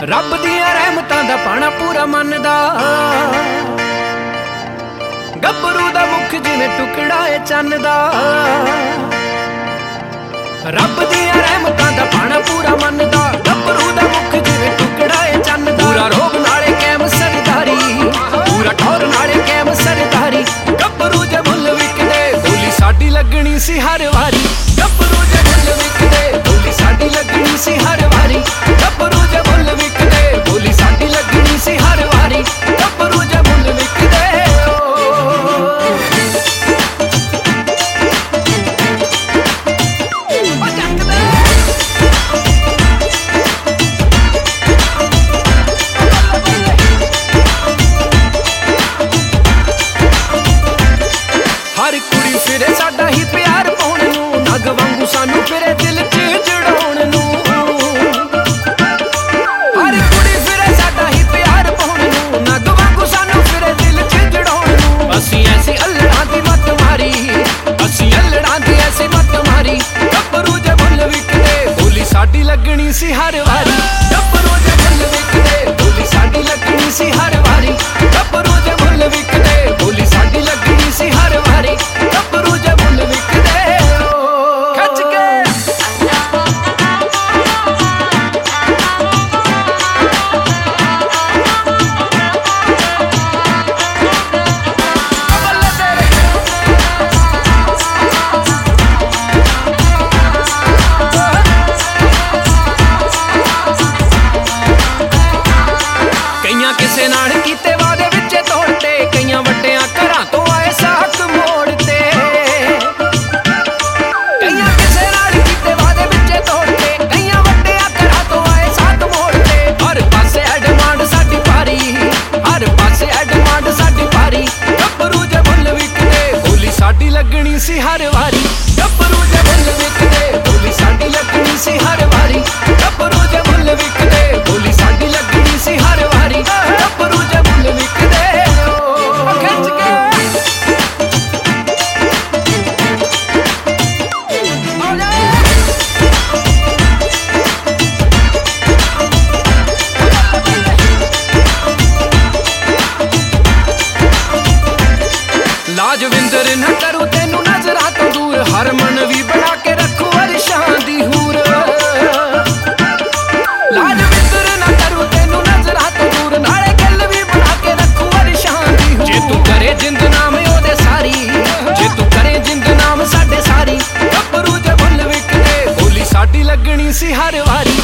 रब दियां रहमतां दा पाना पूरा मनदा। गभरू दा मुख जिवें टुकड़ा है चन्न दा। रब दियां रहमतां दा पाना पूरा मनदा। गभरू दा मुख जिवें टुकड़ा है चन्न दा। पूरा रोब नाले कैम सरदारी, पूरा ठौर नाले कैम सरदारी। गभरू जे मुल विकदे बोली साडी लगनी सी हर वारी। गभरू जे मुल विकदे बोली साडी लगनी सी हर वारी। गभरू जे मुल विकदे बोली साडी लगनी सी हर वारी। गभरू जे मुल विकदे हर कुड़ी फिरे साडा ही प्यार पाउण नूं। नग वांगू सानू फिरे दिल च जड़ाउण नूं। हर कुड़ी फिरे साडा ही प्यार पाउण नूं। नग वांगू सानू फिरे दिल च जड़ाउण नूं। असीं ऐसी अल्लड़ां दी मत मारी, असीं अल्लड़ां दी ऐसी मत मारी। गभरू जे मुल विकदे बोली साडी लगनी सी हर वारी। गभरू जे मुल विकदे बोली साडी लगनी सी हर वारी। गभरू जे मुल विकदे बोली साडी लगनी सी हर वारी। गभरू जे मुल विकदे खच के कईयां किसे नाल कीते वादे विच तोड़ते। कईयां वड्डियां घरां तो आए साक मोड़ते। कईयां किसे नाल कीते वादे विच तोड़ते। कईयां वड्डियां घरां तो आए साक मोड़ते। हर पासे डिमांड साडी भारी, हर पासे डिमांड साडी भारी। गभरू जे मुल विकदे बोली साडी लगनी सी हर वारी। गभरू जे मुल विकदे बोली साडी लगनी सी हर वारी। गभरू जे मुल विकदे बोली साडी लगनी सी हर वारी। गभरू जे मुल विकदे खिच के लाजविंदर न करूं तेनू नजरां तो दूर। हरमन भी बना के रखूं अरशां दी हूर। लाजविंदर न करूं तेनू नजरां तो दूर। नाले गल भी बना के रखूं अरशां दी हूर। जे तू करे जिंद नाम ओदे सारी, जे तू करे जिंद नाम साडे सारी। गभरू जे मुल विकदे बोली साडी लगनी सी हर वारी।